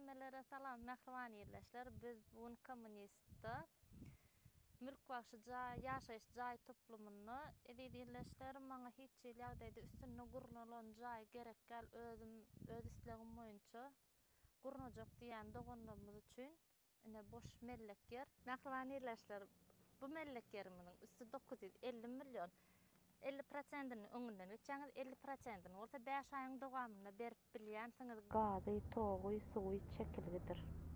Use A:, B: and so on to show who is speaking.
A: Cümlelere salam, mehriban ýerleşler. Biz bugün kommunistda mülk bagşyja ýaşaýyş jaý toplumyny edýärleşler maňa hiç ýagdaýda üstüne gurulanan jaý gerek gel öz islegim boýunça gurnajak diýen doganlarymyz üçin ine boş mellek yer. Mehriban ýerleşler, bu mellek yerimiň üstü 950 million. 50%-ni öňünden geçýäňiz, 50%-ni bolsa 5 aýyň dowamyna berip bilýänsiňiz gazy, togy, suwy çekilgidir.